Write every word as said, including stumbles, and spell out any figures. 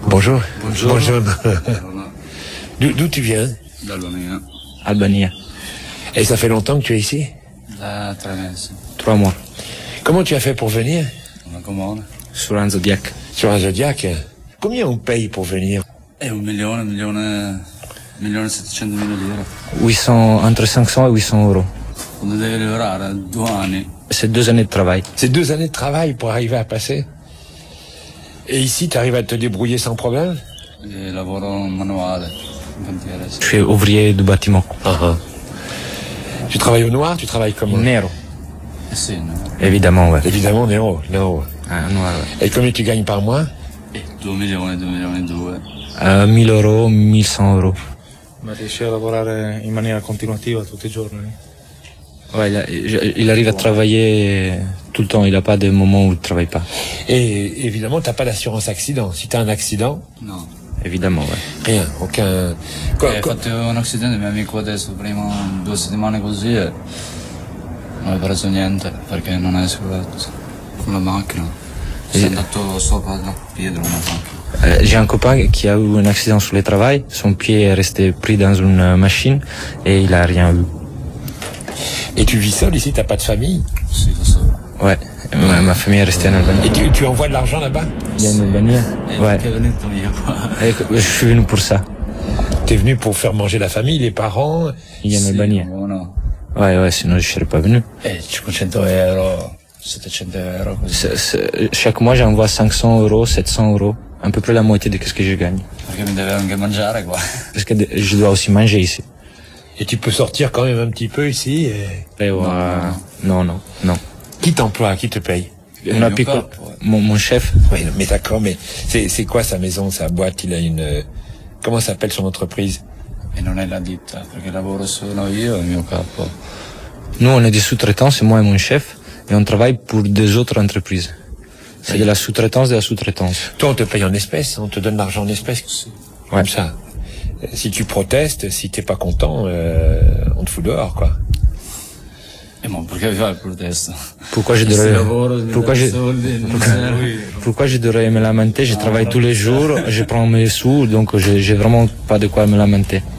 Bonjour. Bonjour. Bonjour. D'où d'où tu viens? D'Albania. Albania. Et ça fait longtemps que tu es ici? Da tre mesi. Trois mois. Comment tu as fait pour venir? Una comune. Sur un Zodiac. Sur un Zodiac? Combien on paye pour venir? E un milione, un milione, un milione e settecentomila lire. huit cents, entre cinq cents et huit cents euros. Quando devi lavorare due anni. C'est deux années de travail. C'est deux années de travail pour arriver à passer. Et ici, tu arrives à te débrouiller sans problème? E lavoro manuale. In cantiere. Je suis ouvrier du bâtiment. Uh-huh. Tu travailles au noir? Tu travailles comment? Nero. Eh sì, no? Évidemment, ouais. Évidemment, Nero. Nero. Ah, noir, ouais. Et combien tu gagnes par mois? E due milioni, due milioni e due. Euh, mille euros, mille cent euros. Ma riesci a lavorare in maniera continuativa tutti i giorni? Ouais, il, a- il arrive à travailler tout le temps. Il n'a pas de moment où il ne travaille pas. Et évidemment, t'as pas d'assurance accident. Si t'as un accident, No. Évidemment, ouais. rien, aucun... Quoi, Ho quoi- fatto un accidente, mio amico adesso, prima due settimane così e non ho preso niente perché non è assicurato. Con la macchina. Si è andato sopra la pietra una macchina. Euh, J'ai un copain qui a eu un accident sur le travail. Son pied est resté pris dans une euh, machine et il a rien eu. Et tu vis seul ici, t'as pas de famille? Sì, lo so. Ouais. Ma, ma famille est restée en Albanie. Et tu, tu envoies de l'argent là-bas? Il y a une Albanie. E Ouais. perché è venuto io qua? Et je suis venu pour ça. T'es venu pour faire manger la famille, les parents? Il y a une Sì, Albanie. no. Ouais, ouais, sinon je serais pas venu. E cinquecento euro, settecento euro così. C'est- c'est- chaque mois, j'envoie cinq cents euros, sept cents euros. À peu près la moitié de ce que je gagne. Perché mi deve anche mangiare qua. Parce que de- je dois aussi manger ici. Et tu peux sortir quand même un petit peu ici et... Et ouais, non, non, non. Qui t'emploie? Qui te paye? On a mio pico- capo, ouais. mon, mon chef, Oui, mais d'accord, mais c'est c'est quoi sa maison, sa boîte? Il a une... euh, Comment s'appelle son entreprise? E non è la ditta, perché lavoro solo io e il mio capo. nous on est des sous-traitants, c'est moi et mon chef, et on travaille pour des autres entreprises. C'est de la sous-traitance, de la sous-traitance. Toi, on te paye en espèces, on te donne l'argent en espèces. Ouais. Comme ça. Euh, Si tu protestes, si t'es pas content, euh, on te fout dehors, quoi. E mo perché vi fai il protesto? Pourquoi je Se devrais, lavoro, mi pourquoi dai je, soldi, non serve. pourquoi je devrais me lamenter? Je travaille tous les jours, je prends mes sous, donc je- j'ai vraiment pas de quoi me lamenter.